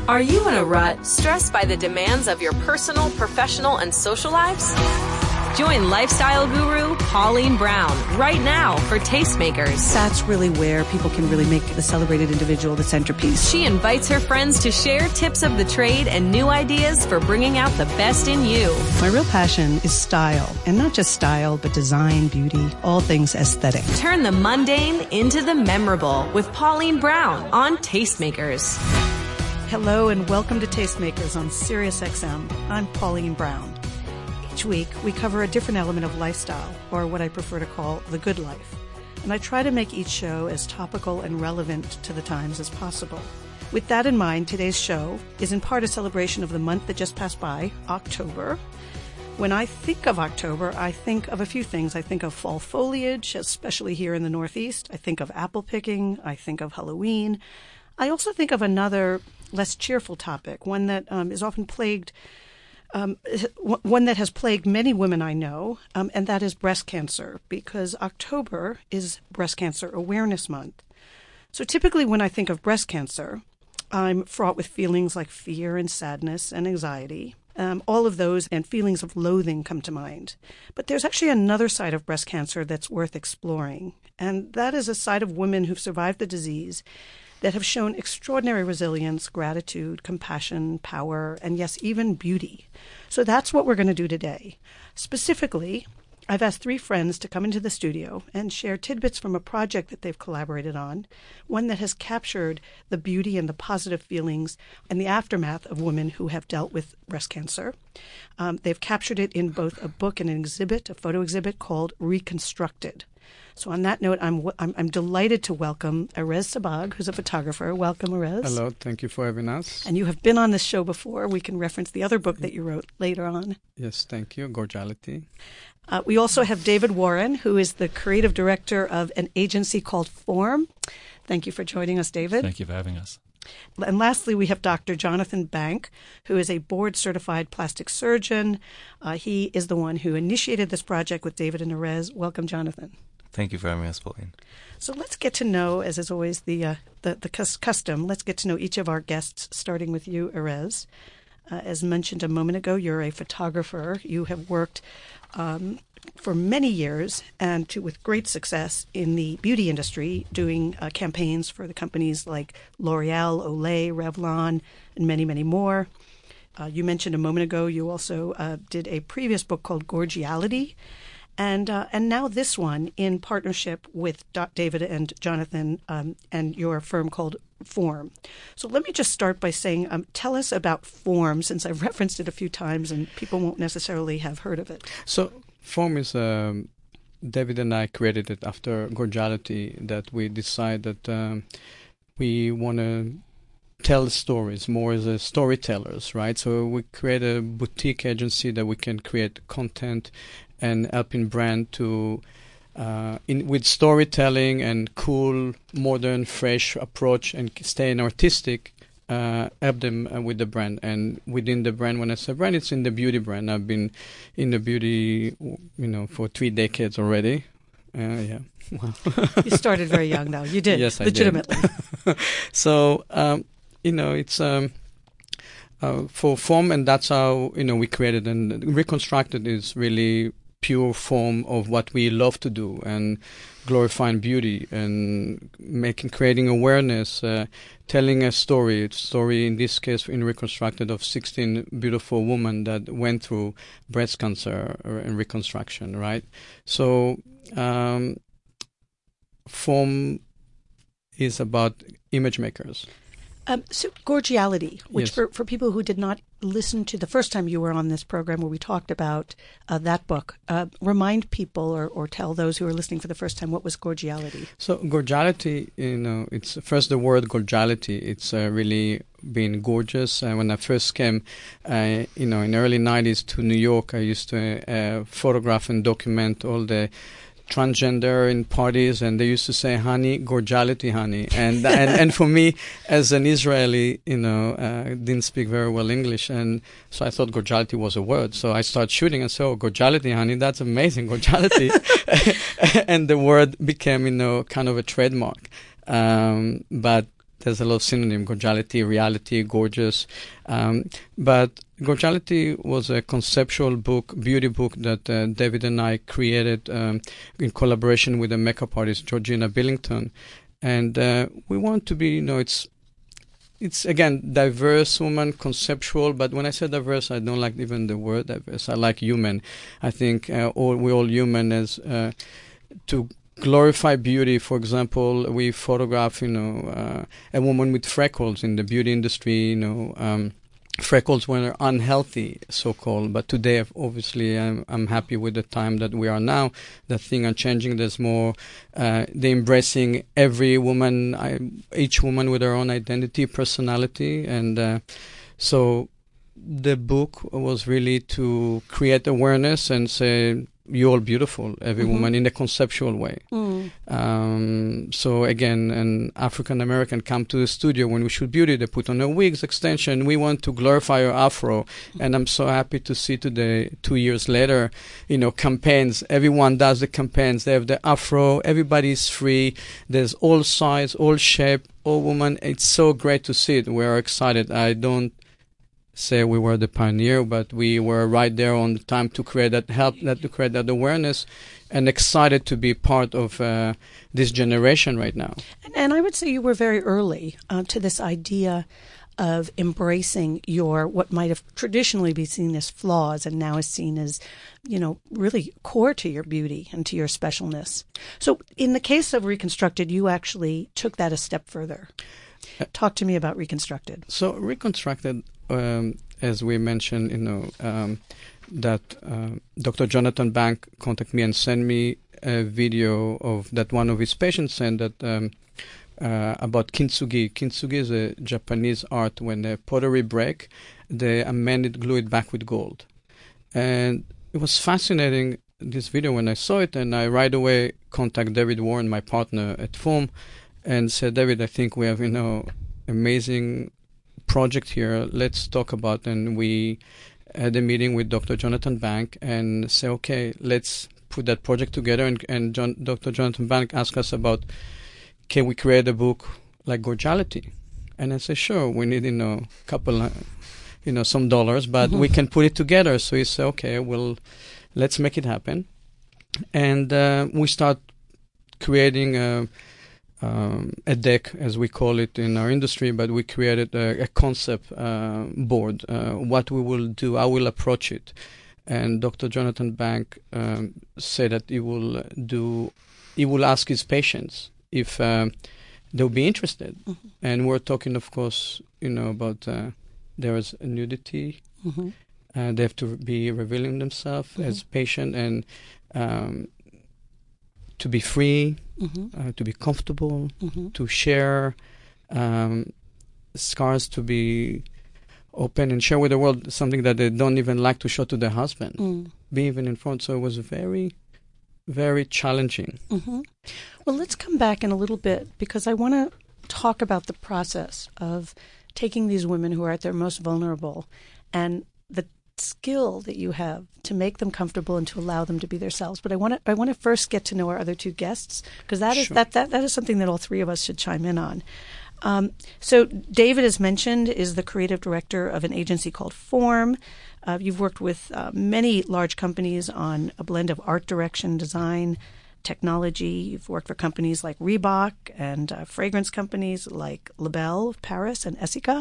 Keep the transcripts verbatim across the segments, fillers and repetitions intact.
Are you in a rut, stressed by the demands of your personal, professional, and social lives? Join lifestyle guru Pauline Brown right now for Tastemakers. That's really where people can really make the celebrated individual the centerpiece. She invites her friends to share tips of the trade and new ideas for bringing out the best in you. My real passion is style, and not just style, but design, beauty, all things aesthetic. Turn the mundane into the memorable with Pauline Brown on Tastemakers. Hello and welcome to Tastemakers on SiriusXM. I'm Pauline Brown. Each week, we cover a different element of lifestyle, or what I prefer to call the good life. And I try to make each show as topical and relevant to the times as possible. With that in mind, today's show is in part a celebration of the month that just passed by, October. When I think of October, I think of a few things. I think of fall foliage, especially here in the Northeast. I think of apple picking. I think of Halloween. I also think of another less cheerful topic, one that um, is often plagued Um, one that has plagued many women I know, um, and that is breast cancer, because October is Breast Cancer Awareness Month. So typically when I think of breast cancer, I'm fraught with feelings like fear and sadness and anxiety. Um, all of those and feelings of loathing come to mind. But there's actually another side of breast cancer that's worth exploring, and that is a side of women who've survived the disease that have shown extraordinary resilience, gratitude, compassion, power, and yes, even beauty. So that's what we're going to do today. Specifically, I've asked three friends to come into the studio and share tidbits from a project that they've collaborated on, one that has captured the beauty and the positive feelings and the aftermath of women who have dealt with breast cancer. Um, they've captured it in both a book and an exhibit, a photo exhibit called Reconstructed. So on that note, I'm, I'm I'm delighted to welcome Erez Sabag, who's a photographer. Welcome, Erez. Hello, thank you for having us. And you have been on this show before. We can reference the other book that you wrote later on. Yes, thank you. Gorgeality. Uh, we also have David Warren, who is the creative director of an agency called Form. Thank you for joining us, David. Thank you for having us. And lastly, we have Doctor Jonathan Bank, who is a board-certified plastic surgeon. Uh, he is the one who initiated this project with David and Erez. Welcome, Jonathan. Thank you for having us, Pauline. So let's get to know, as is always the uh, the, the custom, let's get to know each of our guests, starting with you, Erez. Uh, as mentioned a moment ago, you're a photographer. You have worked um, for many years and to, with great success in the beauty industry, doing uh, campaigns for the companies like L'Oreal, Olay, Revlon, and many, many more. Uh, you mentioned a moment ago you also uh, did a previous book called Gorgeality. And uh, and now this one in partnership with Doc David and Jonathan um, and your firm called Form. So let me just start by saying, um, tell us about Form, since I've referenced it a few times and people won't necessarily have heard of it. So Form is, um, David and I created it after Gorgeality, that we decided that um, we want to tell stories more as a storytellers, right? So we create a boutique agency that we can create content and helping brand to, uh, in with storytelling and cool, modern, fresh approach and staying artistic, uh, help them uh, with the brand. And within the brand, when I say brand, it's in the beauty brand. I've been in the beauty, you know, for three decades already. Uh, yeah. Wow. You started very young, though. You did. Yes, I legitimately. did. So, um, you know, it's um, uh, for Form, and that's how, you know, we created. And Reconstructed is really pure form of what we love to do, and glorifying beauty and making, creating awareness, uh, telling a story. It's a story, in this case, in Reconstructed, of sixteen beautiful women that went through breast cancer and reconstruction, right? So, um, Form is about image makers. Um, so Gorgeality, which Yes. for, for people who did not listen to the first time you were on this program where we talked about uh, that book, uh, remind people or, or tell those who are listening for the first time what was Gorgeality. So Gorgeality, you know, it's first the word Gorgeality. It's uh, really being gorgeous. Uh, when I first came, uh, you know, in the early nineties to New York, I used to uh, photograph and document all the transgender in parties, and they used to say, honey, gorgeality, honey. And and, and for me, as an Israeli, you know, uh, didn't speak very well English, and so I thought gorgeality was a word. So I started shooting and said, oh, gorgeality, honey, that's amazing, gorgeality. And the word became, you know, kind of a trademark. Um, but there's a lot of synonym, gorgeality, reality, gorgeous. Um, but Gorgeality was a conceptual book, beauty book that uh, David and I created um, in collaboration with a makeup artist, Georgina Billington. And uh, we want to be, you know, it's, it's again, diverse woman, conceptual, but when I say diverse, I don't like even the word diverse. I like human. I think uh, all, we're all human as uh, to glorify beauty. For example, we photograph, you know, uh, a woman with freckles in the beauty industry, you know, um, freckles when they're unhealthy, so-called. But today, obviously, I'm, I'm happy with the time that we are now. The thing are changing. There's more, uh, they're embracing every woman, I, each woman with her own identity, personality. And uh, so the book was really to create awareness and say, you're all beautiful, every mm-hmm. woman, in a conceptual way. Mm. Um, so again, an African American come to the studio when we shoot beauty, they put on her wigs, extension. We want to glorify her afro, mm-hmm. and I'm so happy to see today, two years later, you know, campaigns. Everyone does the campaigns. They have the afro. Everybody's free. There's all size, all shape, all woman. It's so great to see it. We're excited. I don't say we were the pioneer, but we were right there on the time to create that help, that to create that awareness, and excited to be part of uh, this generation right now. And, and I would say you were very early uh, to this idea of embracing your what might have traditionally been seen as flaws and now is seen as, you know, really core to your beauty and to your specialness. So in the case of Reconstructed, you actually took that a step further. Talk to me about Reconstructed. So Reconstructed, um, as we mentioned, you know, um, that uh, Doctor Jonathan Bank contacted me and sent me a video of that one of his patients sent that um, uh, about kintsugi. Kintsugi is a Japanese art. When the pottery break, they amend it, glue it back with gold. And it was fascinating, this video, when I saw it, and I right away contacted David Warren, my partner at F O M, and said, David, I think we have, you know, amazing project here. Let's talk about, and we had a meeting with Doctor Jonathan Bank and say, okay, let's put that project together. And, and John, Doctor Jonathan Bank asked us about, can we create a book like Gorgeality? And I said, sure, we need, you know, a couple, uh, you know, some dollars, but mm-hmm. we can put it together. So he said, okay, well, let's make it happen. And uh, we start creating a, Um, a deck, as we call it in our industry, but we created a, a concept uh, board, uh, what we will do, how we'll approach it. And Doctor Jonathan Bank um, said that he will do, he will ask his patients if um, they'll be interested. Mm-hmm. And we're talking, of course, you know, about uh, there is nudity. Mm-hmm. Uh, they have to be revealing themselves mm-hmm. as patient, and um, to be free, mm-hmm. uh, to be comfortable, mm-hmm. to share, um, scars to be open and share with the world something that they don't even like to show to their husband, mm. be even in front. So it was very, very challenging. Mm-hmm. Well, let's come back in a little bit, because I want to talk about the process of taking these women who are at their most vulnerable and the skill that you have to make them comfortable and to allow them to be themselves. But I want to I want to first get to know our other two guests, because that is sure. that, that that is something that all three of us should chime in on. Um, so David, as mentioned, is the creative director of an agency called Form. Uh, you've worked with uh, many large companies on a blend of art direction, design, technology. You've worked for companies like Reebok and uh, fragrance companies like Label of Paris and Essica.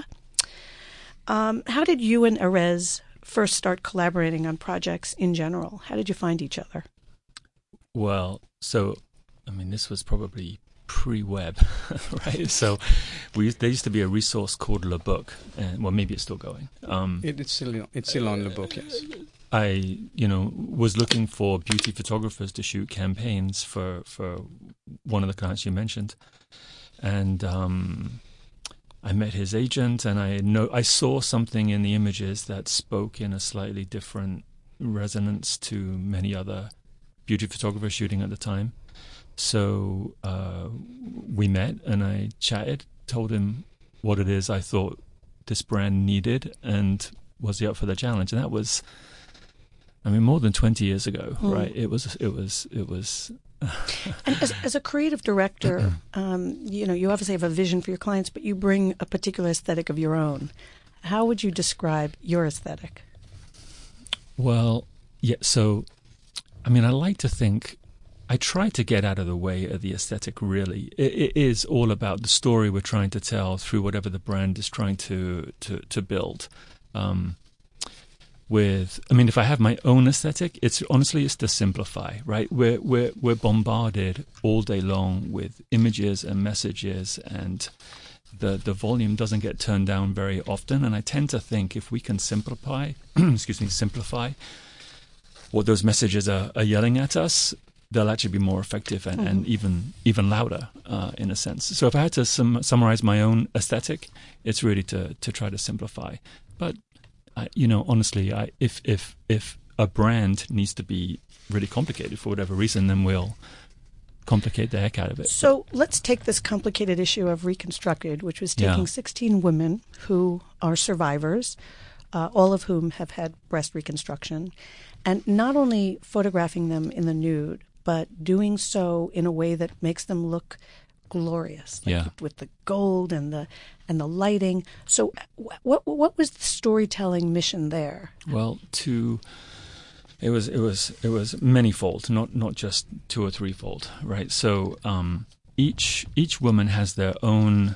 Um, how did you and Erez first start collaborating on projects in general? How did you find each other? Well, so, I mean, this was probably pre-web, right? So we there used to be a resource called Le Book, and well, maybe it's still going. Um, it, it's still it's still on Le Book, yes. I, you know, was looking for beauty photographers to shoot campaigns for, for one of the clients you mentioned, and um, I met his agent, and I know I saw something in the images that spoke in a slightly different resonance to many other beauty photographers shooting at the time. So uh, we met, and I chatted, told him what it is I thought this brand needed, and was he up for the challenge? And that was, I mean, more than twenty years ago, mm. right? It was, it was, it was And as, as a creative director, um, you know, you obviously have a vision for your clients, but you bring a particular aesthetic of your own. How would you describe your aesthetic? Well, yeah, so, I mean, I like to think, I try to get out of the way of the aesthetic, really. It, it is all about the story we're trying to tell through whatever the brand is trying to, to, to build. Um, with, I mean, if I have my own aesthetic, it's honestly, it's to simplify, right? We're, we're, we're bombarded all day long with images and messages, and the, the volume doesn't get turned down very often. And I tend to think if we can simplify, excuse me, simplify what those messages are, are yelling at us, they'll actually be more effective and, mm-hmm. and even even louder uh, in a sense. So if I had to sum, summarize my own aesthetic, it's really to, to try to simplify. But I, you know, honestly, I, if if if a brand needs to be really complicated for whatever reason, then we'll complicate the heck out of it. So let's take this complicated issue of Reconstructed, which was taking Yeah. sixteen women who are survivors, uh, all of whom have had breast reconstruction, and not only photographing them in the nude, but doing so in a way that makes them look glorious, like Yeah. with, with the gold and the and the lighting. So, wh- what what was the storytelling mission there? Well, to it was it was it was manyfold, not not just two or threefold, right? So um, each each woman has their own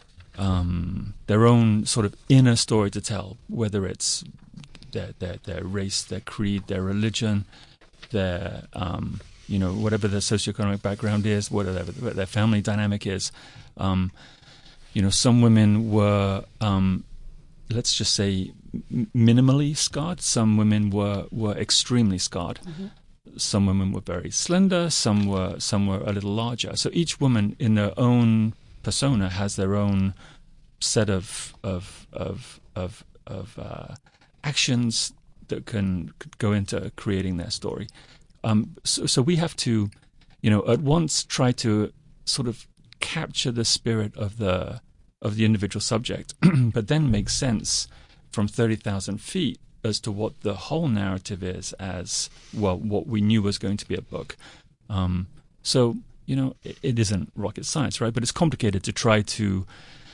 um, their own sort of inner story to tell, whether it's their their their race, their creed, their religion, their um, you know, whatever their socioeconomic background is, whatever their family dynamic is. Um, you know, some women were, um, let's just say, m- minimally scarred. Some women were, were extremely scarred. Mm-hmm. Some women were very slender. Some were some were a little larger. So each woman, in their own persona, has their own set of of of of, of uh, actions that can could go into creating their story. Um, so, so we have to, you know, at once try to sort of capture the spirit of the of the individual subject, but then make sense from thirty thousand feet as to what the whole narrative is, as well, what we knew was going to be a book. Um, so, you know, it, it isn't rocket science, right? But it's complicated to try to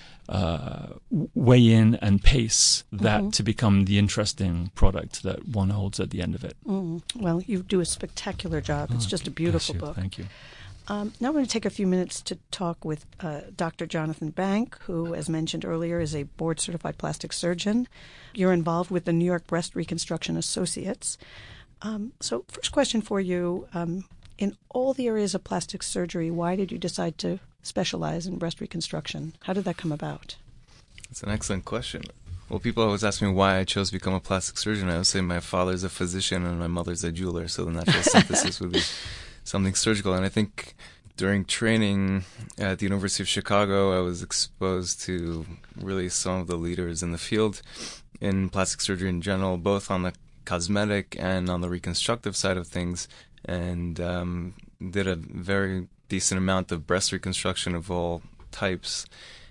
uh, weigh in and pace that mm-hmm. to become the interesting product that one holds at the end of it. Mm. Well, you do a spectacular job. It's Oh, just a beautiful bless you. book. Thank you. Um, now I'm going to take a few minutes to talk with uh, Doctor Jonathan Bank, who, as mentioned earlier, is a board-certified plastic surgeon. You're involved with the New York Breast Reconstruction Associates. Um, so first question for you, um, in all the areas of plastic surgery, why did you decide to specialize in breast reconstruction? How did that come about? That's an excellent question. Well, people always ask me why I chose to become a plastic surgeon. I would say my father's a physician and my mother's a jeweler, so the natural synthesis would be something surgical. And I think during training at the University of Chicago, I was exposed to really some of the leaders in the field in plastic surgery in general, both on the cosmetic and on the reconstructive side of things, and um, did a very decent amount of breast reconstruction of all types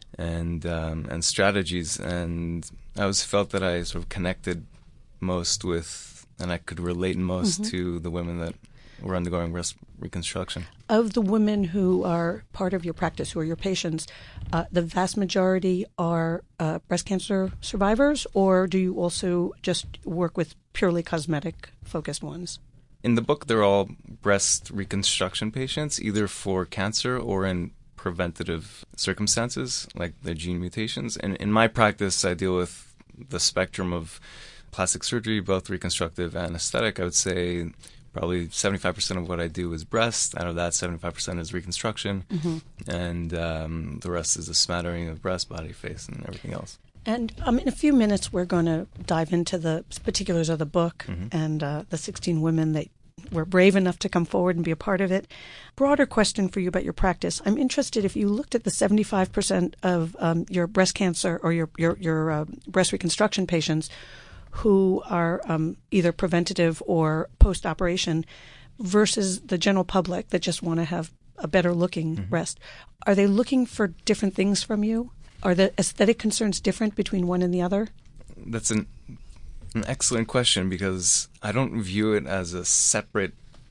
and um, and strategies. And I always felt that I sort of connected most with, and I could relate most Mm-hmm. to the women that were undergoing breast reconstruction. Of the women who are part of your practice, who are your patients, uh, the vast majority are uh, breast cancer survivors, or do you also just work with purely cosmetic-focused ones? In the book, they're all breast reconstruction patients, either for cancer or in preventative circumstances, like their gene mutations. And in my practice, I deal with the spectrum of plastic surgery, both reconstructive and aesthetic. I would say probably seventy-five percent of what I do is breast. Out of that, seventy-five percent is reconstruction. Mm-hmm. And um, the rest is a smattering of breast, body, face, and everything else. And um, in a few minutes, we're going to dive into the particulars of the book mm-hmm. and uh, the sixteen women that were brave enough to come forward and be a part of it. Broader question for you about your practice. I'm interested if you looked at the seventy-five percent of um, your breast cancer or your, your, your uh, breast reconstruction patients who are um, either preventative or post-operation versus the general public that just want to have a better-looking mm-hmm. breast. Are they looking for different things from you? Are the aesthetic concerns different between one and the other? That's an, an excellent question, because I don't view it as a separate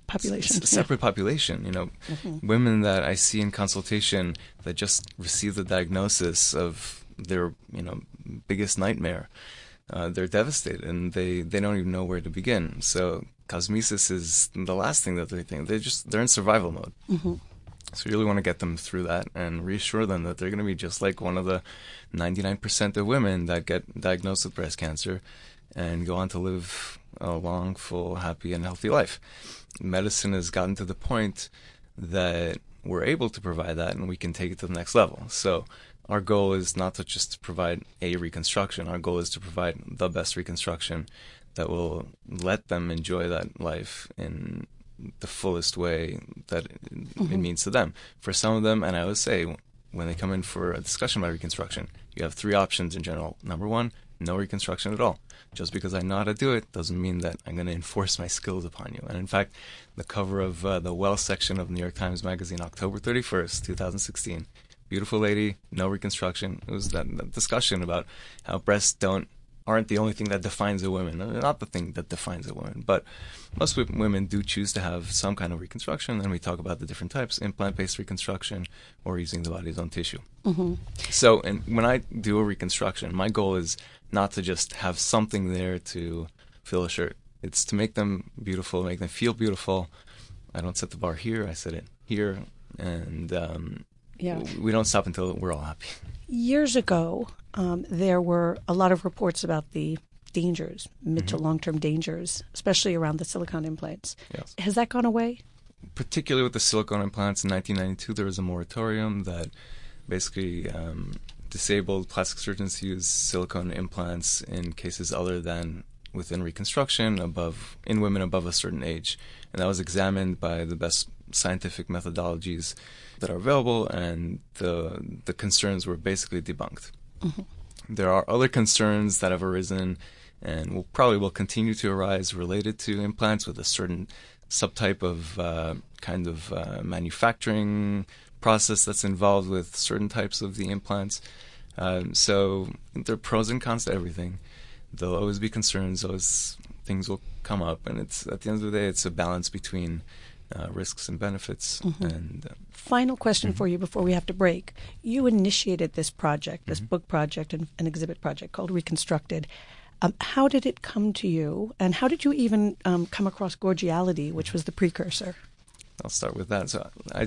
population. It's a separate yeah. population. You know, mm-hmm. women that I see in consultation that just receive the diagnosis of their, you know, biggest nightmare. Uh, they're devastated and they, they don't even know where to begin. So cosmesis is the last thing that they think. They just they're in survival mode. Mm-hmm. So you really want to get them through that and reassure them that they're going to be just like one of the ninety-nine percent of women that get diagnosed with breast cancer and go on to live a long, full, happy, and healthy life. Medicine has gotten to the point that we're able to provide that and we can take it to the next level. So our goal is not to just provide a reconstruction. Our goal is to provide the best reconstruction that will let them enjoy that life in the fullest way that it, mm-hmm. it means to them. For some of them, and I always say, when they come in for a discussion about reconstruction, you have three options in general. Number one, no reconstruction at all. Just because I know how to do it doesn't mean that I'm going to enforce my skills upon you. And in fact, the cover of uh, the Well section of New York Times Magazine, October thirty-first, twenty sixteen, beautiful lady, no reconstruction. It was that, that discussion about how breasts don't aren't the only thing that defines a woman. They're not the thing that defines a woman, but most women do choose to have some kind of reconstruction, and we talk about the different types: implant-based reconstruction or using the body's own tissue. Mm-hmm. So, and when I do a reconstruction, my goal is not to just have something there to fill a shirt. It's to make them beautiful, make them feel beautiful. I don't set the bar here, I set it here, and um, yeah. we don't stop until we're all happy. Years ago, um, there were a lot of reports about the dangers, mid mm-hmm. to long-term dangers, especially around the silicone implants. Yes. Has that gone away? Particularly with the silicone implants, in nineteen ninety-two, there was a moratorium that basically um, disabled plastic surgeons to use silicone implants in cases other than within reconstruction above in women above a certain age. And that was examined by the best scientific methodologies that are available, and the the concerns were basically debunked. Mm-hmm. There are other concerns that have arisen and will probably will continue to arise related to implants with a certain subtype of uh, kind of uh, manufacturing process that's involved with certain types of the implants. Um, so there are pros and cons to everything. There'll always be concerns, always things will come up, and it's at the end of the day, it's a balance between uh, risks and benefits. Mm-hmm. And uh, final question mm-hmm. for you before we have to break. You initiated this project, this mm-hmm. book project and an exhibit project called Reconstructed. Um, how did it come to you, and how did you even um, come across Gorgiality, which was the precursor? I'll start with that. So I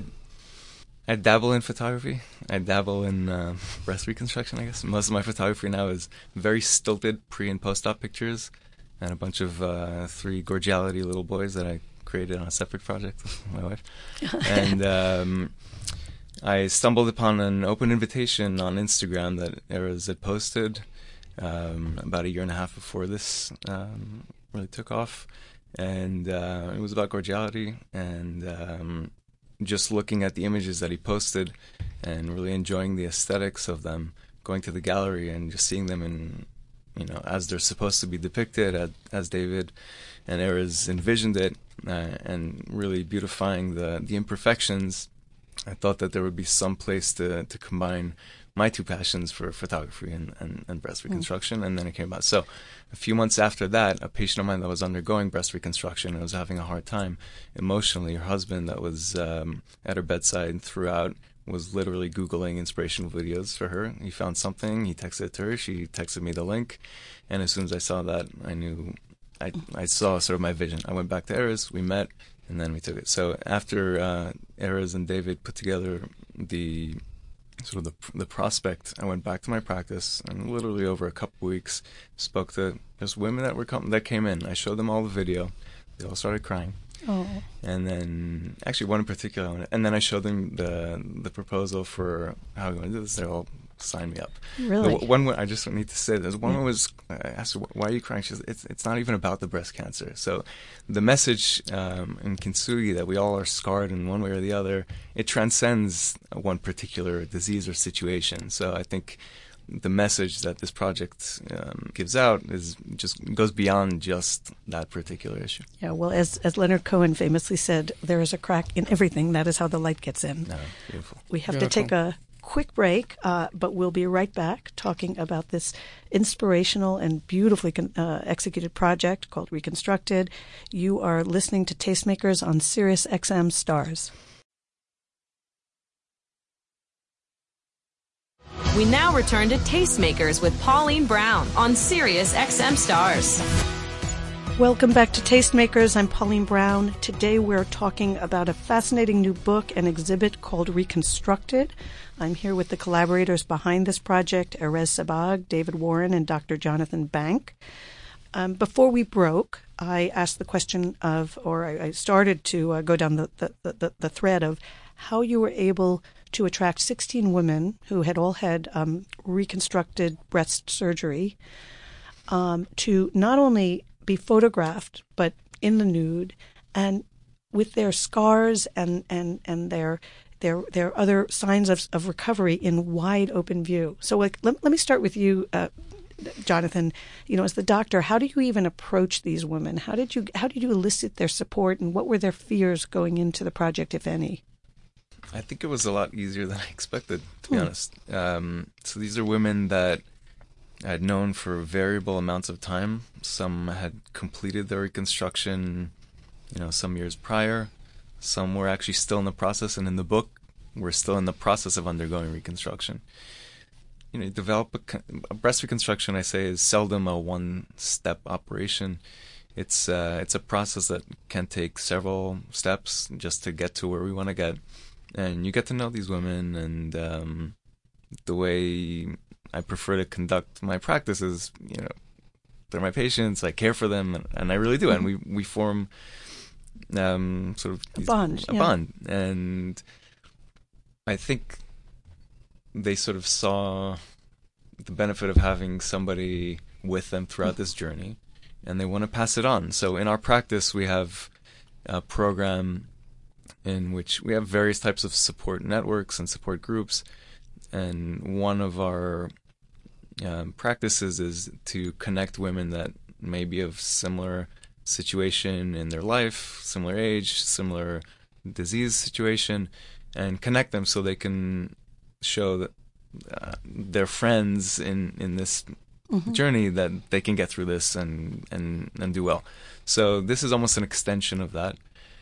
I dabble in photography. I dabble in uh, breast reconstruction, I guess. Most of my photography now is very stilted pre- and post-op pictures and a bunch of uh, three Gorgiality little boys that I created on a separate project with my wife. And um, I stumbled upon an open invitation on Instagram that Erez had posted um, about a year and a half before this um, really took off. And uh, it was about Gorgiality, and um, just looking at the images that he posted and really enjoying the aesthetics of them, going to the gallery and just seeing them in, you know, as they're supposed to be depicted, as, as David and Erez envisioned it, uh, and really beautifying the, the imperfections. I thought that there would be some place to, to combine my two passions for photography and, and, and breast reconstruction, mm. and then it came about. So a few months after that, a patient of mine that was undergoing breast reconstruction and was having a hard time emotionally, her husband that was um, at her bedside throughout was literally Googling inspirational videos for her. He found something, he texted it to her, she texted me the link, and as soon as I saw that, I knew, I, I saw sort of my vision. I went back to Erez, we met, and then we took it. So after uh, Erez and David put together the sort of the the prospect, I went back to my practice and literally over a couple weeks spoke to just women that were com- that came in. I showed them all the video. They all started crying. Oh. And then actually one in particular, and then I showed them the the proposal for how we want to do this. They all signed me up. Really? The one I just need to say this. One yeah. was I asked her, "Why are you crying?" She says, "It's it's not even about the breast cancer." So the message um, in Kintsugi that we all are scarred in one way or the other, it transcends one particular disease or situation. So I think the message that this project um, gives out is just goes beyond just that particular issue. Yeah, well, as as Leonard Cohen famously said, there is a crack in everything. That is how the light gets in. No, beautiful. We have Beautiful. to take a quick break, uh, but we'll be right back talking about this inspirational and beautifully con- uh, executed project called Reconstructed. You are listening to Tastemakers on Sirius X M Stars. We now return to Tastemakers with Pauline Brown on Sirius X M Stars. Welcome back to Tastemakers. I'm Pauline Brown. Today we're talking about a fascinating new book and exhibit called Reconstructed. I'm here with the collaborators behind this project, Erez Sabag, David Warren, and Doctor Jonathan Bank. Um, before we broke, I asked the question of, or I, I started to uh, go down the, the, the, the thread of how you were able to attract sixteen women who had all had um, reconstructed breast surgery um, to not only be photographed, but in the nude, and with their scars and, and, and their their their other signs of, of recovery in wide open view. So like, let, let me start with you, uh, Jonathan. You know, as the doctor, how do you even approach these women? How did you how did you elicit their support, and what were their fears going into the project, if any? I think it was a lot easier than I expected, to be Hmm. honest. Um, so these are women that I had known for variable amounts of time. Some had completed their reconstruction, you know, some years prior. Some were actually still in the process, and in the book, we're still in the process of undergoing reconstruction. You know, develop a, a breast reconstruction, I say, is seldom a one-step operation. It's uh, it's a process that can take several steps just to get to where we want to get. And you get to know these women, and um, the way I prefer to conduct my practice is, you know, they're my patients, I care for them, and, and I really do. Mm-hmm. And we, we form um, sort of these, a bond. A yeah. bond. And I think they sort of saw the benefit of having somebody with them throughout this journey, and they want to pass it on. So in our practice, we have a program in which we have various types of support networks and support groups. And one of our um, practices is to connect women that may be of similar situation in their life, similar age, similar disease situation, and connect them so they can show that uh, their friends in, in this mm-hmm. journey that they can get through this and, and, and do well. So this is almost an extension of that.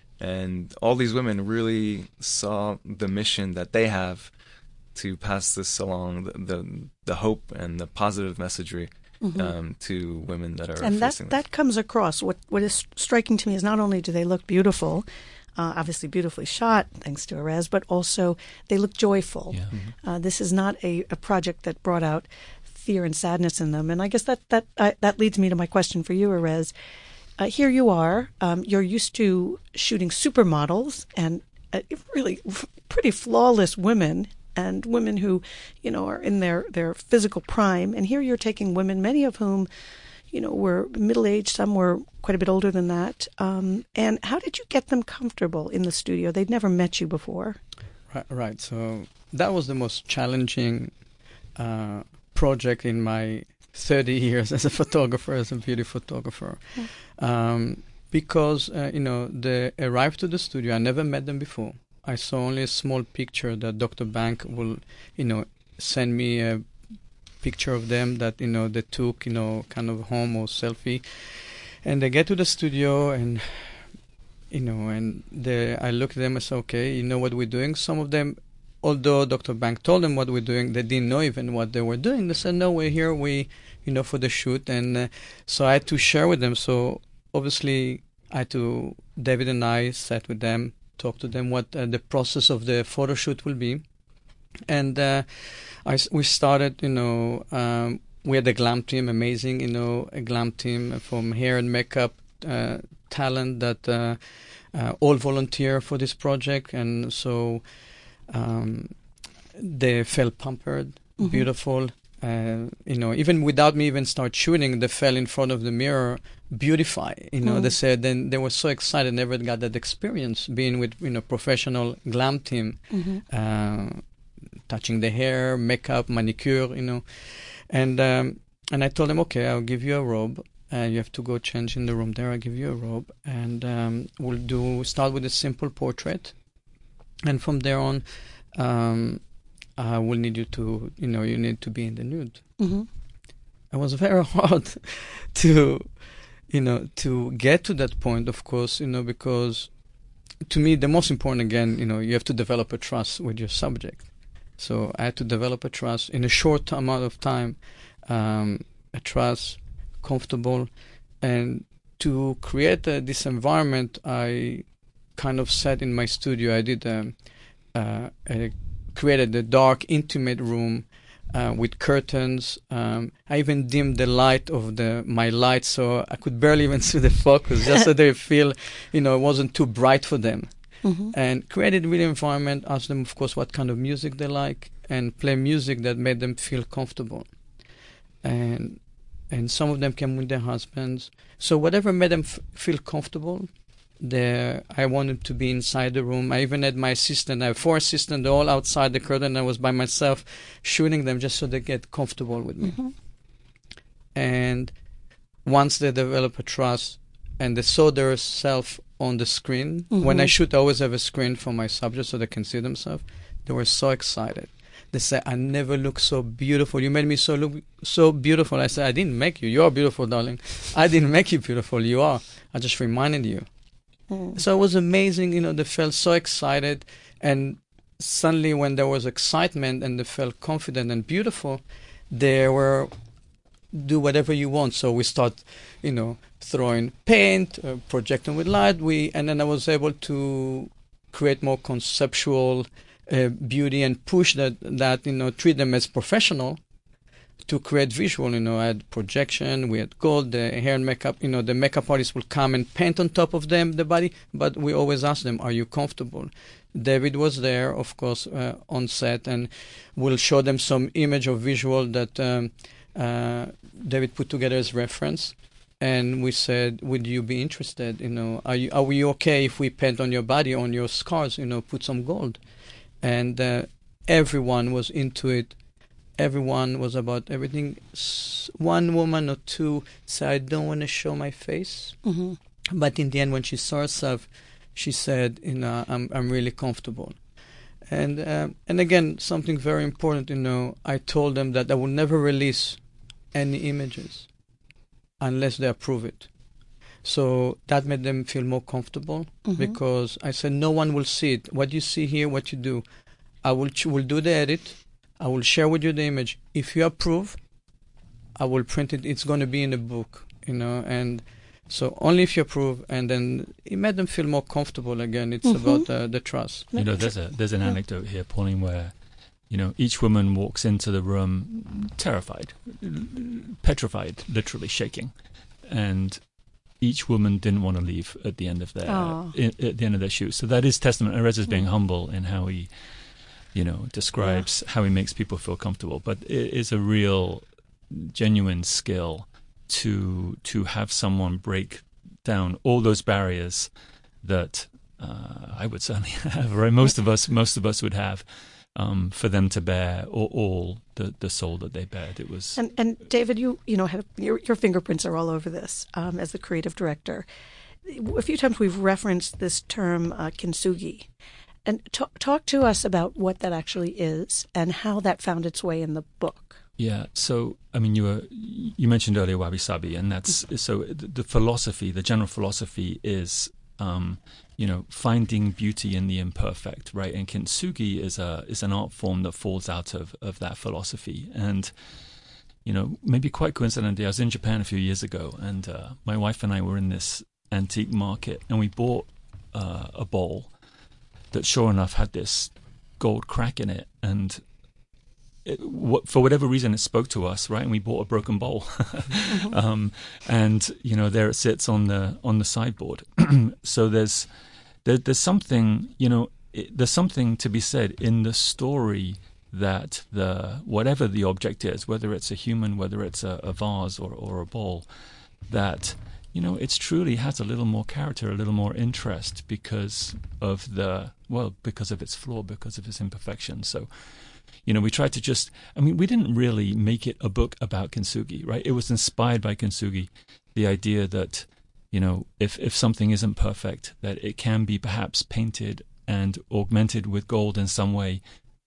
And all these women really saw the mission that they have to pass this along, the the, the hope and the positive messagery mm-hmm. um, to women that are and facing that, this. that comes across. What What is striking to me is not only do they look beautiful, uh, obviously beautifully shot, thanks to Erez, but also they look joyful. Yeah. Mm-hmm. Uh, this is not a, a project that brought out fear and sadness in them. And I guess that, that, uh, that leads me to my question for you, Erez. Uh, here you are. Um, you're used to shooting supermodels and uh, really f- pretty flawless women and women who, you know, are in their, their physical prime. And here you're taking women, many of whom, you know, were middle-aged. Some were quite a bit older than that. Um, and how did you get them comfortable in the studio? They'd never met you before. Right. right. So that was the most challenging uh, project in my thirty years as a photographer, as a beauty photographer. Yeah. Um, because, uh, you know, they arrived to the studio. I never met them before. I saw only a small picture that Doctor Bank will, you know, send me a picture of them that, you know, they took, you know, kind of home or selfie. And they get to the studio and, you know, and they, I look at them and say, okay, you know what we're doing? Some of them, although Doctor Bank told them what we're doing, they didn't know even what they were doing. They said, no, we're here, we, you know, for the shoot. And uh, so I had to share with them. So obviously I had to, David and I sat with them, talk to them what uh, the process of the photo shoot will be. And uh, I, we started, you know, um, we had a glam team, amazing, you know, a glam team from hair and makeup uh, talent that uh, uh, all volunteer for this project. And so um, they felt pampered, mm-hmm. beautiful. Uh, you know, even without me even start shooting, they fell in front of the mirror, beautify. You know, mm. they said then they were so excited, never got that experience being with, you know, professional glam team, mm-hmm. uh, touching the hair, makeup, manicure, you know, and um, and I told them, okay, I'll give you a robe. Uh, you have to go change in the room there. I'll give you a robe, and um, we'll do start with a simple portrait, and from there on. Um, I will need you to, you know, you need to be in the nude. Mm-hmm. It was very hard to, you know, to get to that point, of course, you know, because to me, the most important, again, you know, you have to develop a trust with your subject. So I had to develop a trust in a short amount of time, um, a trust, comfortable, and to create uh, this environment, I kind of sat in my studio. I did um, uh, I created a dark, intimate room uh, with curtains. Um, I even dimmed the light of the my light, so I could barely even see the focus, just so they feel, you know, it wasn't too bright for them. Mm-hmm. And created really environment. Asked them, of course, what kind of music they like, and play music that made them feel comfortable. And and some of them came with their husbands. So whatever made them f- feel comfortable. There, I wanted to be inside the room. I even had my assistant. I have four assistants, all outside the curtain. I was by myself, shooting them just so they get comfortable with me. Mm-hmm. And once they develop a trust and they saw their self on the screen, mm-hmm. when I shoot, I always have a screen for my subjects so they can see themselves. They were so excited. They said, "I never looked so beautiful. You made me so look so beautiful." I said, "I didn't make you. You are beautiful, darling. I didn't make you beautiful. You are. I just reminded you." So it was amazing, you know, they felt so excited, and suddenly when there was excitement and they felt confident and beautiful, they were, do whatever you want. So we start, you know, throwing paint, uh, projecting with light, we, and then I was able to create more conceptual uh, beauty and push that, that, you know, treat them as professional, to create visual, you know, I had projection, we had gold, the hair and makeup, you know, the makeup artist will come and paint on top of them, the body, but we always ask them, are you comfortable? David was there, of course, uh, on set, and we'll show them some image or visual that um, uh, David put together as reference, and we said, would you be interested, you know, are you, are we okay if we paint on your body, on your scars, you know, put some gold? And uh, everyone was into it. Everyone was about everything. One woman or two said, "I don't want to show my face." Mm-hmm. But in the end, when she saw herself, she said, "You know, I'm I'm really comfortable." And um, and again, something very important, you know, I told them that I will never release any images unless they approve it. So that made them feel more comfortable, mm-hmm. because I said, no one will see it. What you see here, what you do, I will ch- will do the edit. I will share with you the image. If you approve, I will print it. It's going to be in a book, you know. And so only if you approve, and then it made them feel more comfortable again. It's mm-hmm. about uh, the trust. You know, there's a there's an anecdote here, Pauline, where, you know, each woman walks into the room terrified, petrified, literally shaking, and each woman didn't want to leave at the end of their in, at the end of their shoot. So that is testament. And Reza's being humble in how he, you know, describes yeah. how he makes people feel comfortable. But it is a real, genuine skill to to have someone break down all those barriers that uh, I would certainly have, right? Most of us, most of us would have, um, for them to bear all, all the, the soul that they bared. It was and and David, you you know, had your your fingerprints are all over this um, as the creative director. A few times we've referenced this term uh, kintsugi. And talk, talk to us about what that actually is and how that found its way in the book. Yeah, so I mean, you were you mentioned earlier wabi sabi, and that's so the, the philosophy, the general philosophy is, um, you know, finding beauty in the imperfect, right? And kintsugi is a is an art form that falls out of of that philosophy. And you know, maybe quite coincidentally, I was in Japan a few years ago, and uh, my wife and I were in this antique market, and we bought uh, a bowl that sure enough had this gold crack in it, and it, what, for whatever reason it spoke to us, right? And we bought a broken bowl, mm-hmm. um, and you know, there it sits on the on the sideboard. So there's there, there's something, you know, it, there's something to be said in the story that the whatever the object is, whether it's a human, whether it's a, a vase or or a bowl, that, you know, it's truly has a little more character, a little more interest because of the, well, because of its flaw, because of its imperfection. So, you know, we tried to just, I mean, we didn't really make it a book about kintsugi, right? It was inspired by kintsugi, the idea that, you know, if, if something isn't perfect, that it can be perhaps painted and augmented with gold in some way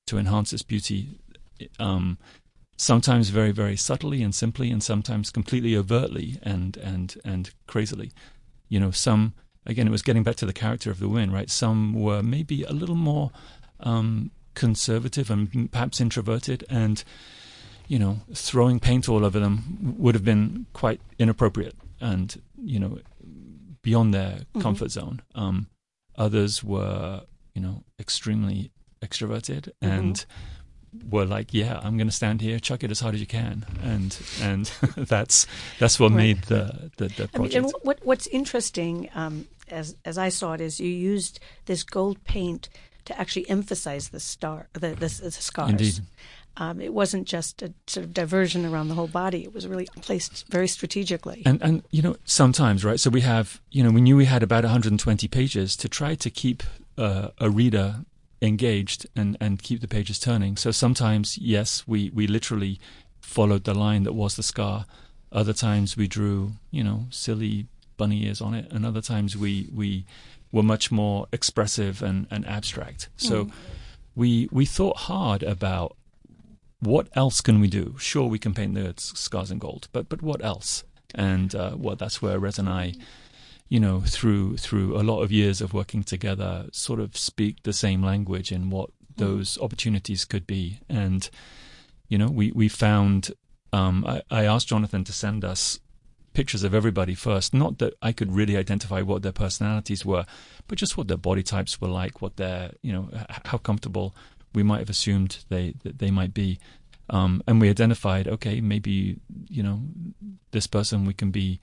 to enhance its beauty, um, sometimes very, very subtly and simply, and sometimes completely overtly and and and crazily. You know, some, again, it was getting back to the character of the wind, right? Some were maybe a little more um, conservative and perhaps introverted, and, you know, throwing paint all over them would have been quite inappropriate and, you know, beyond their mm-hmm. comfort zone. Um, others were, you know, extremely extroverted mm-hmm. and were like, yeah, I'm going to stand here, chuck it as hard as you can, and and that's that's what right. made the the, the project. I mean, and what what's interesting, um, as as I saw it, is you used this gold paint to actually emphasize the star, the the, the scars. Indeed. Um, it wasn't just a sort of diversion around the whole body. It was really placed very strategically. And, and you know, sometimes, right, so we have, you know, we knew we had about one hundred twenty pages to try to keep uh, a reader engaged and, and keep the pages turning. So sometimes, yes, we, we literally followed the line that was the scar. Other times we drew, you know, silly bunny ears on it. And other times we, we were much more expressive and, and abstract. So mm. we we thought hard about what else can we do? Sure, we can paint the scars in gold, but but what else? And uh, well, that's where Rez and I, you know, through through a lot of years of working together, sort of speak the same language in what those mm. opportunities could be. And you know, we we found. Um, I, I asked Jonathan to send us pictures of everybody first. Not that I could really identify what their personalities were, but just what their body types were like, what their, you know, how comfortable we might have assumed they that they might be. Um, and we identified, okay, maybe, you know, this person we can be,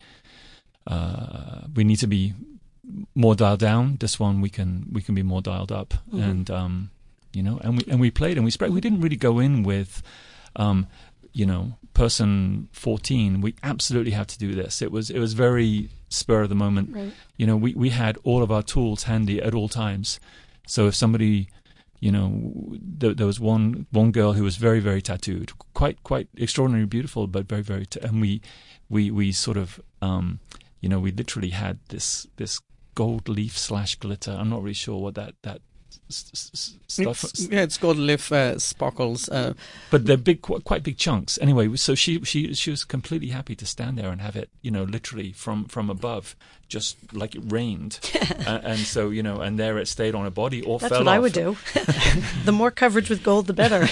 uh, we need to be more dialed down. This one we can we can be more dialed up. Mm-hmm. And um, you know, and we and we played and we spread. We didn't really go in with, um, you know, person fourteen. We absolutely have to do this. It was it was very spur of the moment. Right. You know, we we had all of our tools handy at all times. So if somebody, you know, there, there was one one girl who was very, very tattooed, quite quite extraordinarily beautiful, but very, very, t- and we we we sort of, um, you know, we literally had this this gold leaf slash glitter. I'm not really sure what that that s- s- stuff. It's, yeah, it's gold leaf uh, sparkles, uh, but they're big, quite, quite big chunks. Anyway, so she she she was completely happy to stand there and have it, you know, literally from from above, just like it rained, uh, and so you know, and there it stayed on her body or That's fell off. That's what I would do. The more coverage with gold, the better.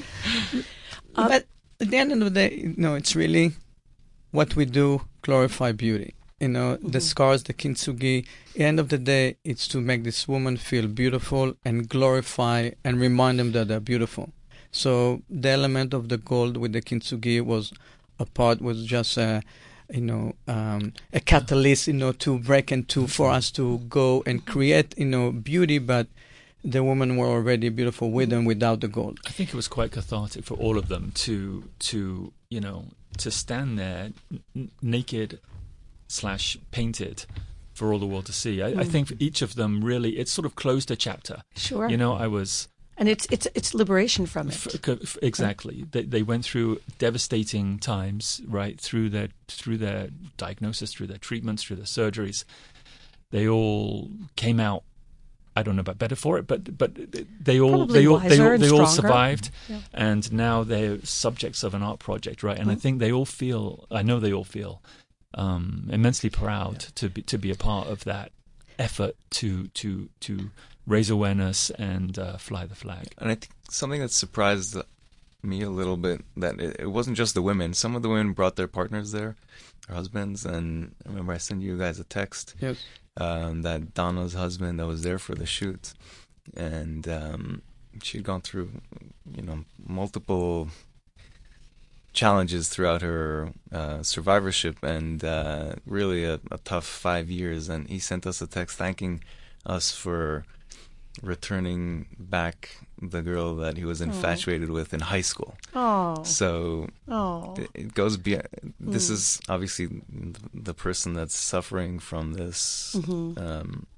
uh, but at the end of the day, you know, it's really what we do glorify beauty. You know, mm-hmm. the scars, the kintsugi, at the end of the day, it's to make this woman feel beautiful and glorify and remind them that they're beautiful. So the element of the gold with the kintsugi was a part, was just a, you know, um, a catalyst, you know, to break into, for us to go and create, you know, beauty, but the women were already beautiful with them without the gold. I think it was quite cathartic for all of them to, to you know, to stand there n- naked slash painted for all the world to see. I, mm. I think for each of them, really, it sort of closed a chapter. Sure. You know, I was... And it's it's it's liberation from it. F- f- exactly. Right. They they went through devastating times, right, through their through their diagnosis, through their treatments, through their surgeries. They all came out, I don't know about better for it, but but they all Probably they all they all, they all stronger. survived, yeah. and now they're subjects of an art project, right? And mm. I think they all feel, I know they all feel um, immensely proud yeah. to be to be a part of that effort to to to raise awareness and uh, fly the flag. And I think something that surprised me a little bit, that it, it wasn't just the women. Some of the women brought their partners there, their husbands, and I remember I sent you guys a text. Yes. Um, that Donna's husband that was there for the shoot, and um, she'd gone through, you know, multiple challenges throughout her uh, survivorship, and uh, really a, a tough five years. And he sent us a text thanking us for returning back the girl that he was infatuated Aww. with in high school. Oh, so Aww. It, it goes beyond. This mm. is obviously the person that's suffering from this. Mm-hmm. Um,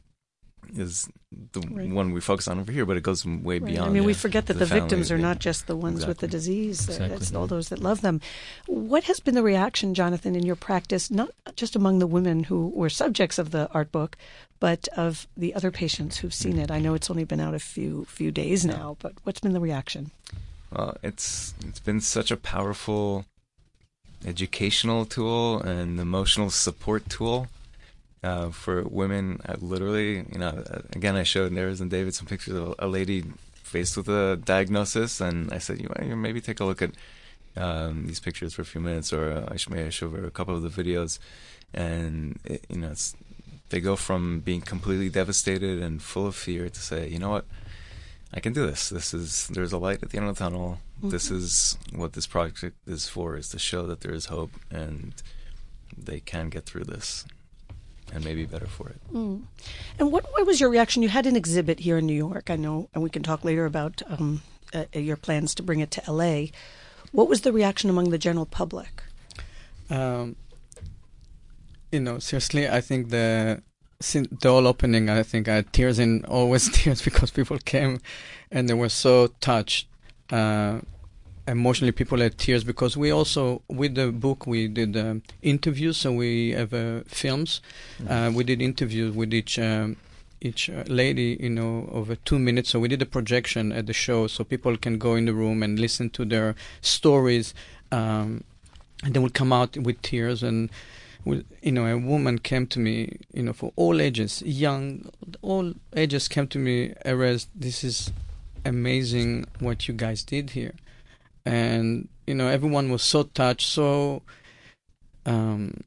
is the right. one we focus on over here, but it goes way right. beyond. I mean, yeah, we forget that the, the victims are yeah. not just the ones exactly. with the disease. Exactly. It's all those that love them. What has been the reaction, Jonathan, in your practice, not just among the women who were subjects of the art book, but of the other patients who've seen it. I know it's only been out a few few days now, but what's been the reaction? Well, it's it's been such a powerful educational tool and emotional support tool uh, for women. I literally, you know, again, I showed Neres and David some pictures of a lady faced with a diagnosis, and I said, you know, maybe take a look at um, these pictures for a few minutes, or uh, I should maybe show her a couple of the videos, and it, you know, it's, they go from being completely devastated and full of fear to say, you know what, I can do this. This is, there's a light at the end of the tunnel. Mm-hmm. This is what this project is for, is to show that there is hope and they can get through this and maybe better for it. Mm. And what, what was your reaction? You had an exhibit here in New York, I know, and we can talk later about um, uh, your plans to bring it to L A. What was the reaction among the general public? Um, you know, seriously, I think the since the whole opening, I think I had tears in, always tears, because people came and they were so touched. Uh, emotionally, people had tears because we also, with the book, we did um, interviews, so we have uh, films. Mm-hmm. Uh, we did interviews with each um, each uh, lady, you know, over two minutes. So we did a projection at the show, so people can go in the room and listen to their stories, um, and they would come out with tears. And you know, a woman came to me, you know, for all ages, young, all ages came to me, Erez, this is amazing what you guys did here. And, you know, everyone was so touched, so um,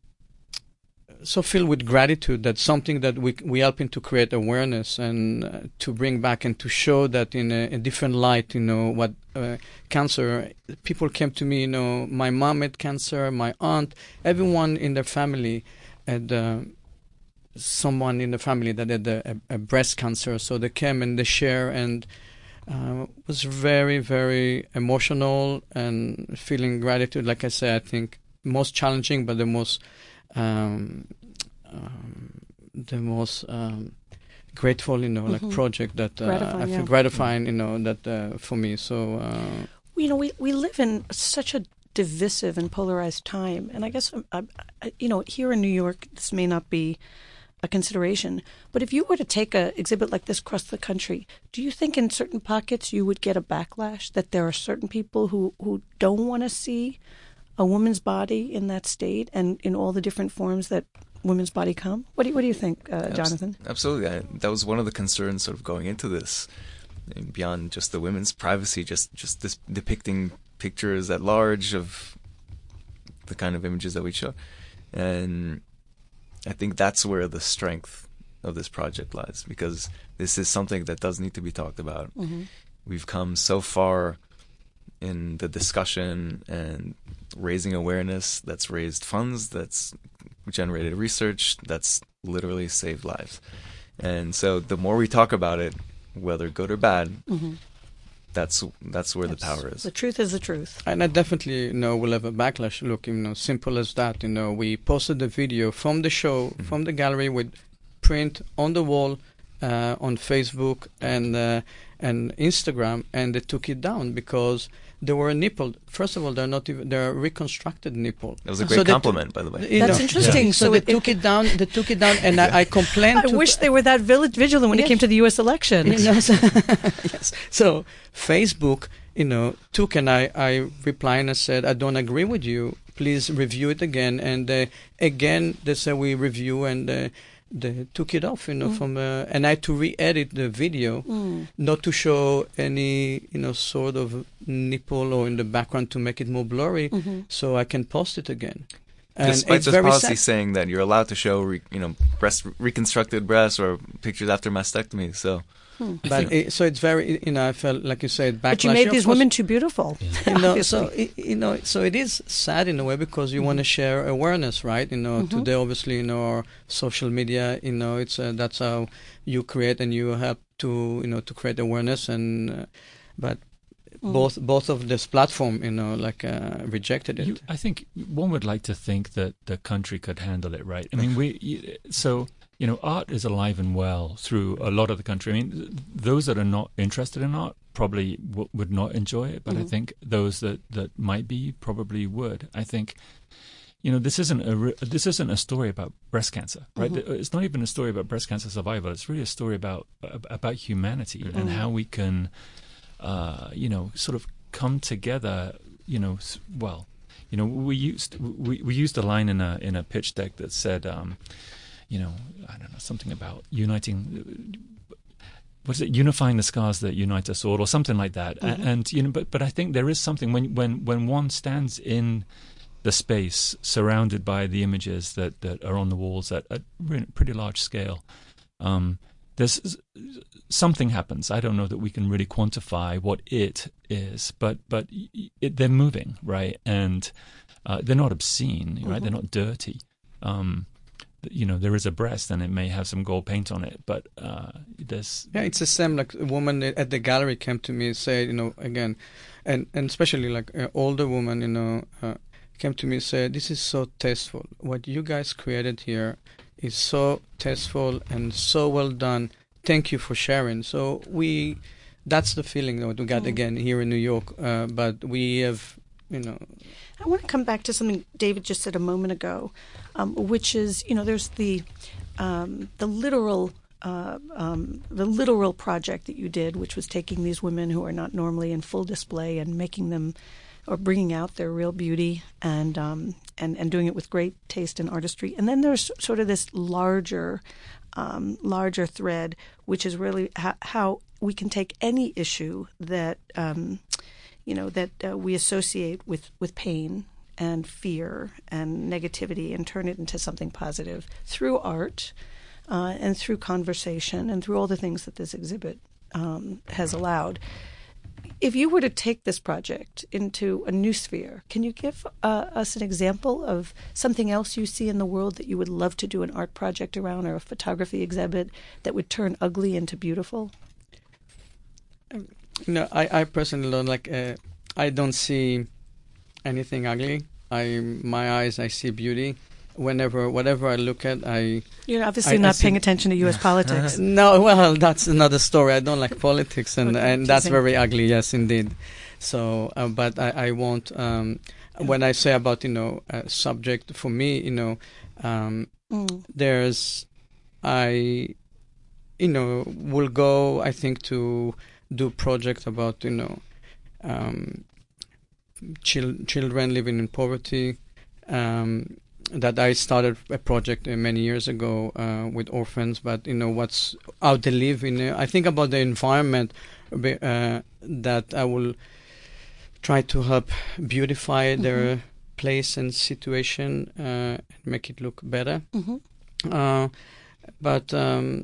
so filled with gratitude that something that we we helping to create awareness and uh, to bring back and to show that in a, a different light, you know, what uh, cancer, people came to me, you know, my mom had cancer, my aunt, everyone in their family had uh, someone in the family that had a, a, a breast cancer, so they came and they share, and uh, was very, very emotional and feeling gratitude. Like I said, I think most challenging, but the most Um, um, the most um, grateful, you know, mm-hmm. like project that uh, gratifying, I feel yeah. gratifying, you know, that uh, for me. So, uh, you know, we, we live in such a divisive and polarized time, and I guess, I, I, you know, here in New York, this may not be a consideration, but if you were to take an exhibit like this across the country, do you think in certain pockets you would get a backlash, that there are certain people who, who don't want to see a woman's body in that state and in all the different forms that women's body come? What do you, what do you think, uh, Jonathan? Absolutely. I, that was one of the concerns sort of going into this, beyond just the women's privacy, just, just this depicting pictures at large of the kind of images that we show. And I think that's where the strength of this project lies, because this is something that does need to be talked about. Mm-hmm. We've come so far in the discussion and raising awareness that's raised funds, that's generated research, that's literally saved lives. And so the more we talk about it, whether good or bad, mm-hmm. that's that's where that's, the power is. The truth is the truth. And I definitely, you know, will have a backlash. Look, you know, simple as that. You know, we posted the video from the show, mm-hmm. from the gallery, with print on the wall, uh, on Facebook and uh, and Instagram, and they took it down because there were a nipple. First of all, they're not even, they're a reconstructed nipple. That was a great so compliment, by the way. That's know, interesting. Yeah. So, so they it, took it down. They took it down, and I, I complained. I to wish they were that vigilant when yes. it came to the U S election. You know, so yes. So Facebook, you know, took, and I, I replied and I said, I don't agree with you. Please review it again. And uh, again, they said we review, and uh, they took it off, you know, mm. from, uh, and I had to re-edit the video, mm. not to show any, you know, sort of nipple or in the background to make it more blurry, mm-hmm. so I can post it again. And despite this policy sad. saying that you're allowed to show, re, you know, breast reconstructed breasts or pictures after mastectomy, so. Hmm. But it, so it's very, you know, I felt like you said, backlash. But you made these women too beautiful. Yeah. You know, so it, you know, so it is sad in a way, because you mm-hmm. want to share awareness, right? You know, mm-hmm. today obviously, you know, our social media, you know, it's uh, that's how you create and you help to, you know, to create awareness, and uh, but. Mm. Both both of this platform, you know, like uh, rejected it. You, I think one would like to think that the country could handle it, right? I mean, we you, so you know, art is alive and well through a lot of the country. I mean, those that are not interested in art probably w- would not enjoy it, but mm-hmm. I think those that, that might be probably would. I think, you know, this isn't a re- this isn't a story about breast cancer, right? Mm-hmm. It's not even a story about breast cancer survival. It's really a story about about humanity mm-hmm. and how we can, uh, you know, sort of come together. You know, well, you know, we used we, we used a line in a in a pitch deck that said, um, you know, I don't know, something about uniting. What is it? Unifying the scars that unite us all, or something like that. Mm-hmm. And you know, but but I think there is something when when when one stands in the space surrounded by the images that, that are on the walls at a pretty large scale. Um, there's something happens. I don't know that we can really quantify what it is, but but it, they're moving, right? And uh, they're not obscene, right? Mm-hmm. They're not dirty. Um, you know, there is a breast and it may have some gold paint on it, but uh, there's... Yeah, it's the same, like a woman at the gallery came to me and said, you know, again, and, and especially like an older woman, you know, uh, came to me and said, this is so tasteful. What you guys created here is so tasteful and so well done. Thank you for sharing. So we, that's the feeling that we got mm. again here in New York, uh, but we have, you know... I want to come back to something David just said a moment ago, um, which is, you know, there's the um, the literal uh, um, the literal project that you did, which was taking these women who are not normally in full display and making them, or bringing out their real beauty, and um, and and doing it with great taste and artistry. And then there's sort of this larger um, larger thread, which is really ha- how we can take any issue that. Um, you know, that uh, we associate with, with pain and fear and negativity and turn it into something positive through art uh, and through conversation and through all the things that this exhibit um, has allowed. If you were to take this project into a new sphere, can you give uh, us an example of something else you see in the world that you would love to do an art project around, or a photography exhibit that would turn ugly into beautiful? Um. No, I, I personally don't like. Uh, I don't see anything ugly. I my eyes, I see beauty. Whenever, whatever I look at, I. You're obviously I, not I paying see, attention to U S politics. No, well, that's another story. I don't like politics, and, okay, and that's very ugly. Yes, indeed. So, uh, but I, I won't. Um, yeah. When I say about you know uh, subject for me, you know, um, mm. there's, I, you know, will go. I think to. Do projects about you know um, chil- children living in poverty. Um, that I started a project uh, many years ago uh, with orphans, but you know what's how they live in. Uh, I think about the environment uh, that I will try to help beautify mm-hmm. their place and situation, uh, and make it look better. Mm-hmm. Uh, but um,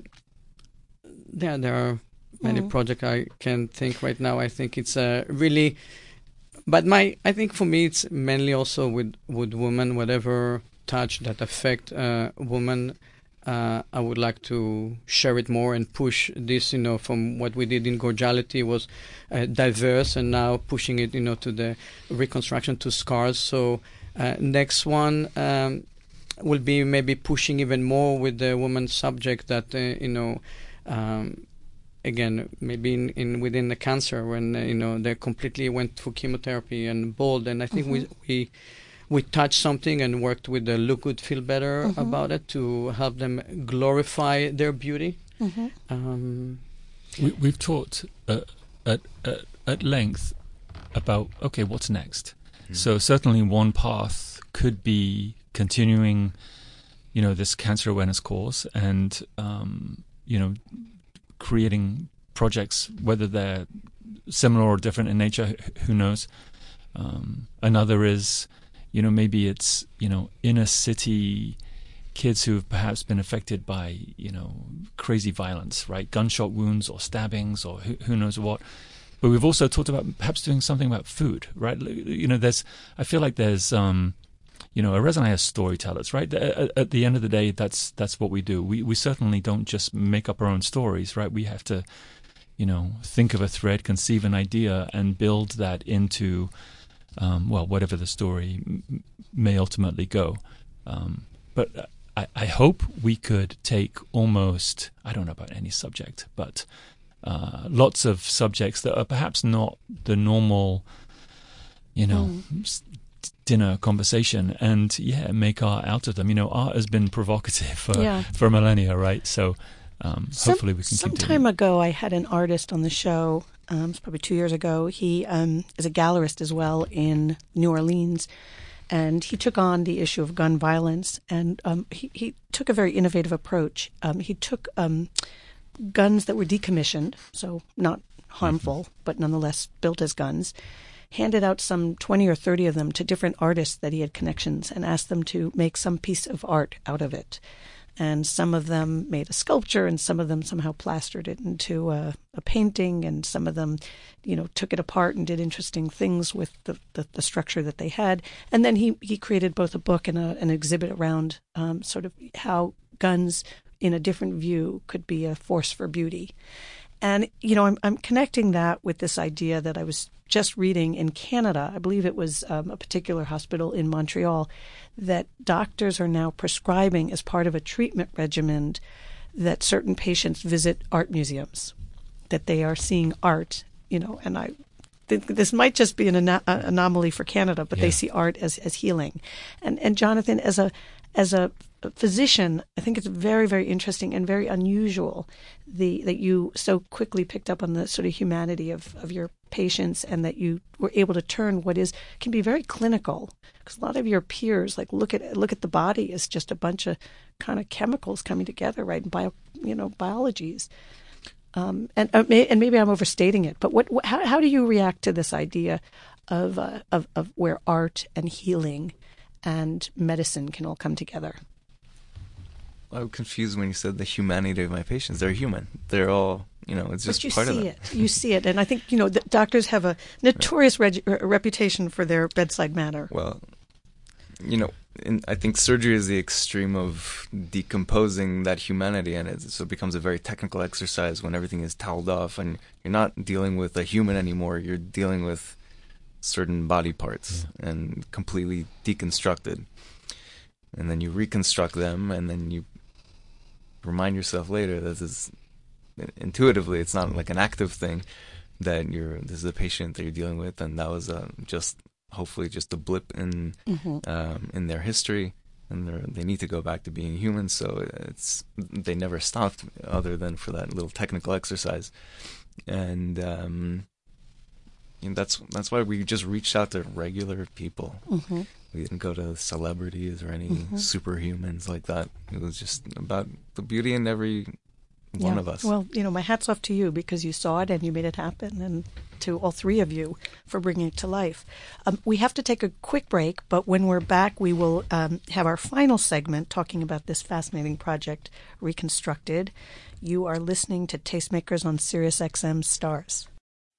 yeah, there are. Many mm. projects I can think right now. I think it's a uh, really, but my I think for me it's mainly also with with women. Whatever touch that affect uh, women, uh, I would like to share it more and push this. You know, from what we did in Gorgeality was uh, diverse, and now pushing it, you know, to the reconstruction to scars. So uh, next one um, will be maybe pushing even more with the woman subject that uh, you know. Um, Again, maybe in, in within the cancer, when uh, you know they completely went for chemotherapy and bold, and I think mm-hmm. we we we touched something and worked with the Look Good, Feel Better mm-hmm. about it to help them glorify their beauty. Mm-hmm. Um, we, we've talked uh, at, at at length about okay, what's next. Mm-hmm. So certainly one path could be continuing, you know, this cancer awareness course, and um, you know. creating projects, whether they're similar or different in nature, who knows. Um, another is, you know, maybe it's, you know, inner city kids who have perhaps been affected by, you know, crazy violence, right? Gunshot wounds or stabbings or who, who knows what. But we've also talked about perhaps doing something about food, right? You know, there's, I feel like there's, um, you know, Erez and I are storytellers, right? At, at the end of the day, that's that's what we do. We we certainly don't just make up our own stories, right? We have to, you know, think of a thread, conceive an idea, and build that into, um, well, whatever the story m- may ultimately go. Um, but I, I hope we could take almost, I don't know about any subject, but uh, lots of subjects that are perhaps not the normal, you know, mm. dinner conversation and, yeah, make art out of them. You know, art has been provocative for, Yeah. for millennia, right? So um, Some- hopefully we can Some keep doing time it. ago, I had an artist on the show. Um, it's probably two years ago. He um, is a gallerist as well in New Orleans, and he took on the issue of gun violence. And um, he he took a very innovative approach. Um, he took um, guns that were decommissioned, so not harmful, mm-hmm. but nonetheless built as guns. Handed out some twenty or thirty of them to different artists that he had connections, and asked them to make some piece of art out of it. And some of them made a sculpture, and some of them somehow plastered it into a, a painting, and some of them, you know, took it apart and did interesting things with the, the, the structure that they had. And then he, he created both a book and a, an exhibit around um, sort of how guns in a different view could be a force for beauty. And, you know, I'm, I'm connecting that with this idea that I was just reading in Canada. I believe it was um, a particular hospital in Montreal, that doctors are now prescribing as part of a treatment regimen that certain patients visit art museums, that they are seeing art, you know, and I think this might just be an ana- anomaly for Canada, but Yeah. they see art as, as healing. And, and Jonathan, as a, as a physician, I think it's very, very interesting and very unusual the that you so quickly picked up on the sort of humanity of, of your patients, and that you were able to turn what is can be very clinical. Because a lot of your peers like look at look at the body as just a bunch of kind of chemicals coming together, right? And bio, you know, biologies. Um, and uh, may, and maybe I'm overstating it, but what, what how how do you react to this idea of uh, of of where art and healing and medicine can all come together? I was confused when you said the humanity of my patients. They're human. They're all, you know, it's just but you part see of it. You see it. And I think, you know, the doctors have a notorious reg- reputation for their bedside manner. Well, you know, in, I think surgery is the extreme of decomposing that humanity, and it, so it becomes a very technical exercise when everything is toweled off, and you're not dealing with a human anymore. You're dealing with certain body parts yeah. and completely deconstructed. And then you reconstruct them, and then you remind yourself later that this is intuitively, it's not like an active thing, that you're this is a patient that you're dealing with, and that was uh, just hopefully just a blip in mm-hmm. um, in their history, and they need to go back to being human. So it's they never stopped other than for that little technical exercise, and um, and that's that's why we just reached out to regular people. Mm-hmm. We didn't go to celebrities or any mm-hmm. superhumans like that. It was just about the beauty in every one yeah. of us. Well, you know, my hat's off to you because you saw it and you made it happen, and to all three of you for bringing it to life. Um, we have to take a quick break, but when we're back, we will um, have our final segment talking about this fascinating project, Reconstructed. You are listening to Tastemakers on Sirius X M Stars.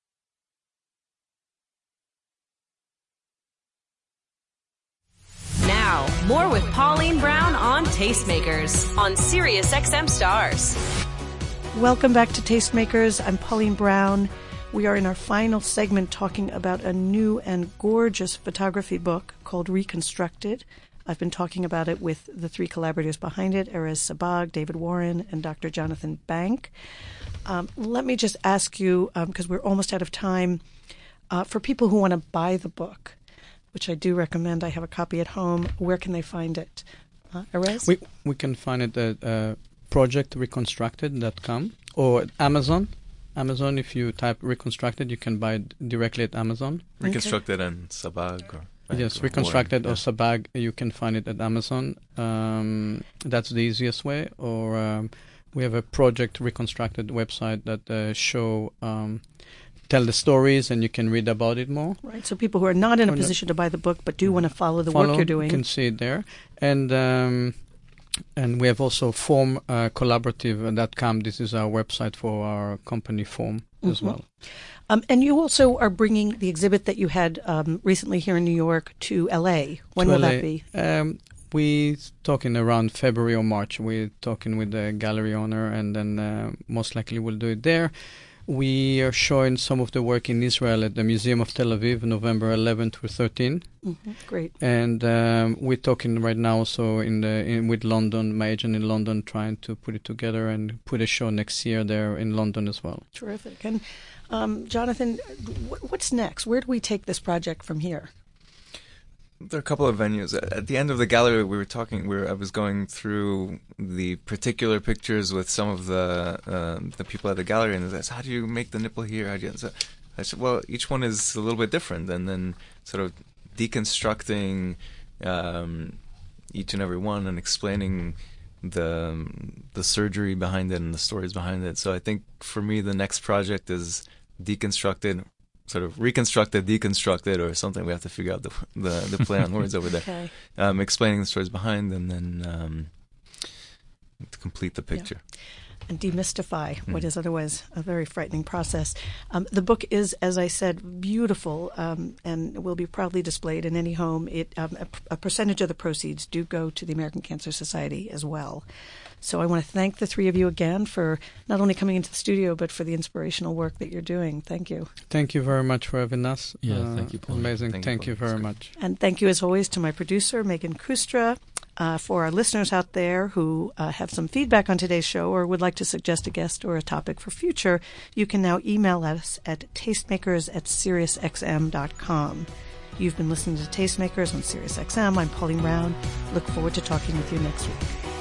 Now, more with Pauline Brown on Tastemakers on Sirius X M Stars. Welcome back to Tastemakers. I'm Pauline Brown. We are in our final segment talking about a new and gorgeous photography book called Reconstructed. I've been talking about it with the three collaborators behind it, Erez Sabag, David Warren, and Doctor Jonathan Bank. Um, let me just ask you, because um, we're almost out of time, uh, for people who want to buy the book, which I do recommend. I have a copy at home. Where can they find it? Uh, Erez? We we can find it at uh, project reconstructed dot com or at Amazon. Amazon, if you type Reconstructed, you can buy it directly at Amazon. Reconstructed okay. and Sabag. Or yes, Reconstructed or, or yeah. Sabag, you can find it at Amazon. Um, that's the easiest way. Or um, we have a Project Reconstructed website that uh, show... Um, tell the stories, and you can read about it more. Right, so people who are not in a position to buy the book but do want to follow the follow, work you're doing. You can see it there. And um, and we have also form collaborative dot com. This is our website for our company Form mm-hmm. as well. Um, and you also are bringing the exhibit that you had um, recently here in New York to L A. When to will L A. that be? Um, we're talking around February or March. We're talking with the gallery owner, and then uh, most likely we'll do it there. We are showing some of the work in Israel at the Museum of Tel Aviv, November eleventh through thirteenth. Mm-hmm. Great. And um, we're talking right now also in the in, with London, my agent in London, trying to put it together and put a show next year there in London as well. Terrific. And um, Jonathan, w- what's next? Where do we take this project from here? There are a couple of venues. At the end of the gallery, we were talking. We were, I was going through the particular pictures with some of the uh, the people at the gallery, and they said, "How do you make the nipple here?" How do you? So I said, "Well, each one is a little bit different," and then sort of deconstructing um, each and every one and explaining the the surgery behind it and the stories behind it. So I think for me, the next project is deconstructed. Sort of reconstructed, deconstructed, or something. We have to figure out the the, the play on words over there. Okay. Um, explaining the stories behind, and then um, to complete the picture. Yeah. And demystify mm. what is otherwise a very frightening process. Um, the book is, as I said, beautiful, um, and will be proudly displayed in any home. It um, a, a percentage of the proceeds do go to the American Cancer Society as well. So I want to thank the three of you again for not only coming into the studio, but for the inspirational work that you're doing. Thank you. Thank you very much for having us. Yeah, uh, thank you, Paul. Amazing. Thank, thank you, you Paul. very much. And thank you, as always, to my producer, Megan Kustra. Uh, for our listeners out there who uh, have some feedback on today's show or would like to suggest a guest or a topic for future, you can now email us at tastemakers at SiriusXM dot com. You've been listening to Tastemakers on SiriusXM. I'm Pauline Brown. Look forward to talking with you next week.